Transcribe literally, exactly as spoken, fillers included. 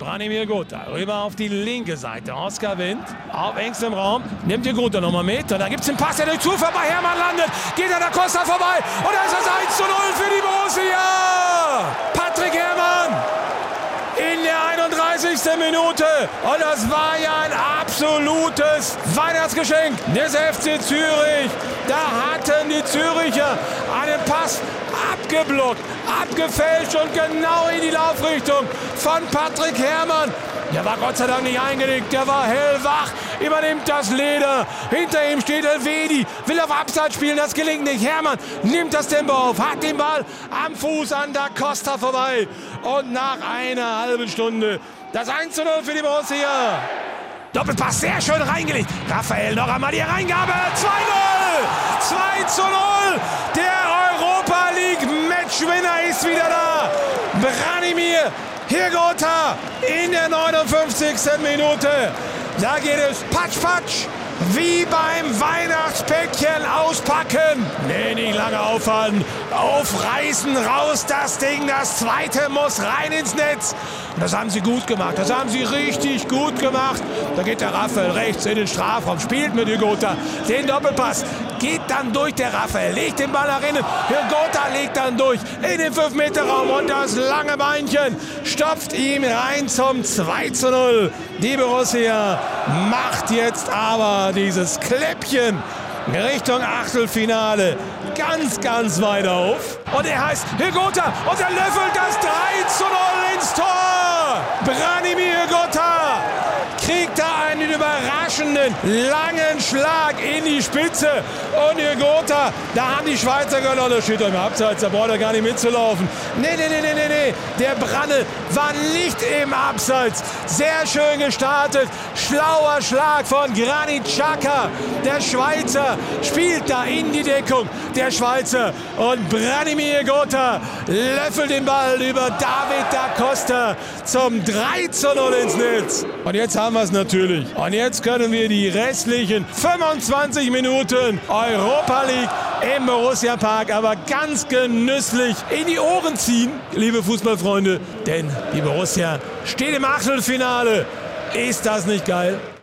Branimir Gotha rüber auf die linke Seite. Oskar Wendt auf engstem Raum. Nimmt den Gotha nochmal mit. Und da gibt es den Pass, der durch Zufall bei Hermann landet. Geht an der Costa vorbei. Und da ist das eins zu null für die Borussia. Patrick Herrmann in der einunddreißigsten Minute. Und das war ja ein absolutes Weihnachtsgeschenk des F C Zürich. Da hatten die Züricher einen Pass abgeblockt, abgefälscht und genau in die Laufrichtung von Patrick Herrmann. Der war Gott sei Dank nicht eingelegt, der war hellwach, übernimmt das Leder. Hinter ihm steht Elvedi, will auf Abseits spielen, das gelingt nicht. Herrmann nimmt das Tempo auf, hat den Ball am Fuß an Da Costa vorbei. Und nach einer halben Stunde das eins zu null für die Borussia. Doppelpass, sehr schön reingelegt. Raphael noch einmal die Reingabe. zwei null. zwei zu null. Der Europa League Matchwinner ist wieder da. Branimir Gotha in der neunundfünfzigsten Minute. Da geht es patsch, patsch. Wie beim Weihnachtspäckchen auspacken. Nee, nicht lange aufhalten. Aufreißen, raus das Ding. Das zweite muss rein ins Netz. Und das haben sie gut gemacht. Das haben sie richtig gut gemacht. Da geht der Raphael rechts in den Strafraum. Spielt mit Gotha den Doppelpass. Geht dann durch der Raphael. Legt den Ball nach innen. Gotha legt dann durch in den fünf Meter Raum. Und das lange Beinchen stopft ihm rein zum zwei zu null. Die Borussia macht jetzt aber dieses Kläppchen Richtung Achtelfinale ganz, ganz weit auf. Und er heißt Gotha und er löffelt das drei zu null ins Tor. Branimir Gotha kriegt da einen überraschenden, langen Schlag in die Spitze. Und Gotha, da haben die Schweizer gesagt, oh, da steht er im Abseits, da braucht er gar nicht mitzulaufen. Nee, nee, nee, nee, nee, nee. Der Branne war nicht im Abseits. Sehr schön gestartet. Schlauer Schlag von Granit Xhaka. Der Schweizer spielt da in die Deckung. Der Schweizer und Branimir Gotha löffelt den Ball über David Da Costa zum drei zu null ins Netz. Und jetzt haben wir es natürlich. Und jetzt können wir die restlichen fünfundzwanzig Minuten Europa League im Borussia Park aber ganz genüsslich in die Ohren ziehen, liebe Fußballfreunde. Denn die Borussia steht im Achtelfinale. Ist das nicht geil?